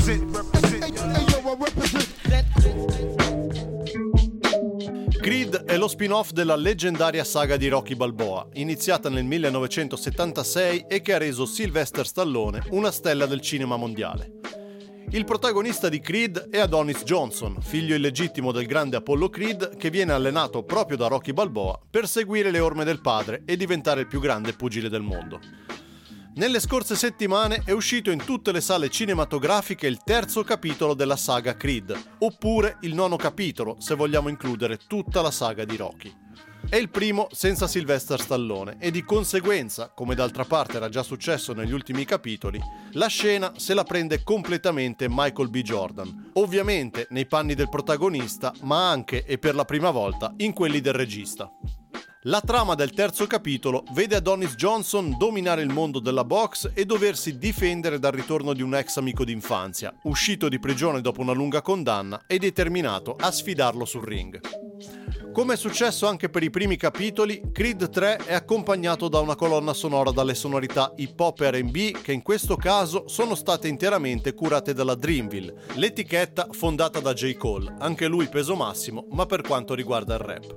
Creed è lo spin-off della leggendaria saga di Rocky Balboa, iniziata nel 1976 e che ha reso Sylvester Stallone una stella del cinema mondiale. Il protagonista di Creed è Adonis Johnson, figlio illegittimo del grande Apollo Creed, che viene allenato proprio da Rocky Balboa per seguire le orme del padre e diventare il più grande pugile del mondo. Nelle scorse settimane è uscito in tutte le sale cinematografiche il terzo capitolo della saga Creed, oppure il nono capitolo, se vogliamo includere tutta la saga di Rocky. È il primo senza Sylvester Stallone e di conseguenza, come d'altra parte era già successo negli ultimi capitoli, la scena se la prende completamente Michael B. Jordan, ovviamente nei panni del protagonista, ma anche e per la prima volta in quelli del regista. La trama del terzo capitolo vede Adonis Johnson dominare il mondo della box e doversi difendere dal ritorno di un ex amico d'infanzia, uscito di prigione dopo una lunga condanna e determinato a sfidarlo sul ring. Come è successo anche per i primi capitoli, Creed 3 è accompagnato da una colonna sonora dalle sonorità hip hop e R&B che in questo caso sono state interamente curate dalla Dreamville, l'etichetta fondata da J. Cole, anche lui peso massimo, ma per quanto riguarda il rap.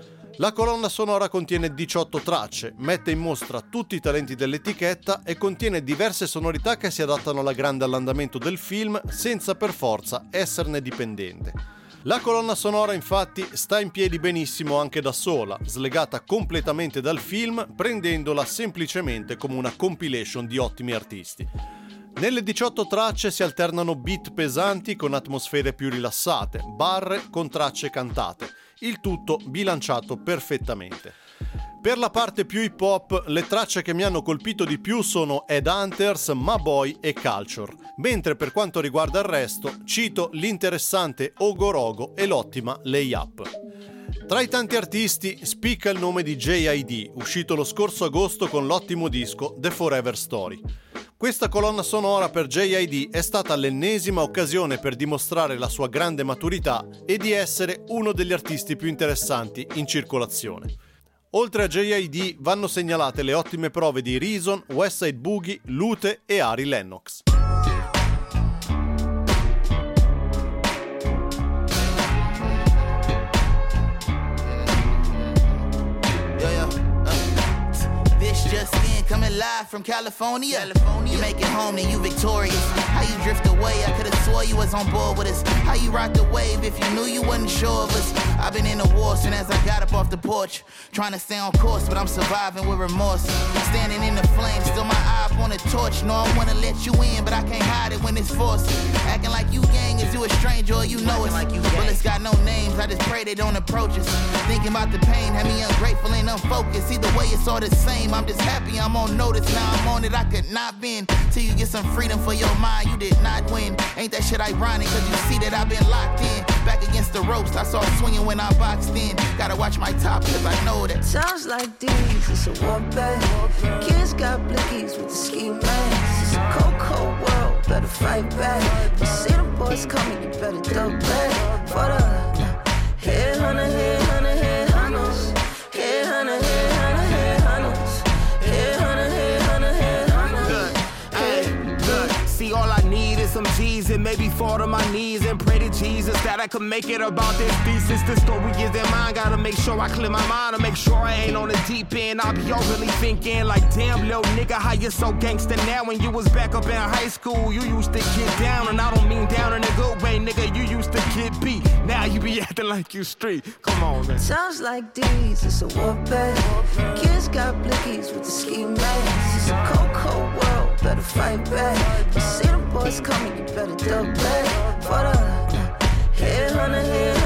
La colonna sonora contiene 18 tracce, mette in mostra tutti i talenti dell'etichetta e contiene diverse sonorità che si adattano alla grande all'andamento del film senza per forza esserne dipendente. La colonna sonora infatti sta in piedi benissimo anche da sola, slegata completamente dal film, prendendola semplicemente come una compilation di ottimi artisti. Nelle 18 tracce si alternano beat pesanti con atmosfere più rilassate, barre con tracce cantate, il tutto bilanciato perfettamente. Per la parte più hip hop, le tracce che mi hanno colpito di più sono Headhunters, Ma Boy e Culture, mentre per quanto riguarda il resto cito l'interessante Ogorogo e l'ottima Lay Up. Tra i tanti artisti spicca il nome di J.I.D., uscito lo scorso agosto con l'ottimo disco The Forever Story. Questa colonna sonora per J.I.D. è stata l'ennesima occasione per dimostrare la sua grande maturità e di essere uno degli artisti più interessanti in circolazione. Oltre a J.I.D. vanno segnalate le ottime prove di Reason, Westside Boogie, Lute e Ari Lennox. Just in, coming live from California. You make it home, then you victorious. How you drift away, I could've swore you was on board with us. How you rock the wave if you knew you wasn't sure of us. I've been in the war since as I got up off the porch, trying to stay on course, but I'm surviving with remorse. Standing in the flames, still my eye up on the torch. No, I wanna let you in, but I can't hide it when it's forced. Acting like you gang, is you a stranger or you know us? Like you bullets got no names, I just pray they don't approach us. Thinking about the pain, had me ungrateful and unfocused. Either way, it's all the same, I'm just happy I'm on notice, now I'm on it, I could not bend. Till you get some freedom for your mind, you did not win. Ain't that shit ironic, cause you see that I've been locked in. Back against the ropes, I saw swinging when I boxed in. Gotta watch my top, cause I know that times like these, it's a warfare. Kids got blickies with the ski masks. It's a cold, cold world, better fight back. You see the boys coming, you better duck back. For the headhunter, headhunter, headhunters. Headhunter, headhunter, headhunters. Headhunter, headhunter, headhunters. Hey, look, see all I need is some G's and maybe fall to my knees and pray to Jesus that I could make it about this thesis. The story is in mine, gotta make sure I clear my mind to make sure I ain't on the deep end. I'll be all really thinking like, damn, little nigga, how you so gangster now? When you was back up in high school, you used to get down, and I don't mean down in a good way, nigga, you used to get beat. Now you be acting like you street. Come on, man. Times like these, it's a warfare. Kids got blickies with the ski masks. It's a cold, cold world, better fight back. You see the boys coming, you better duck back. For the headhunter, headhunter.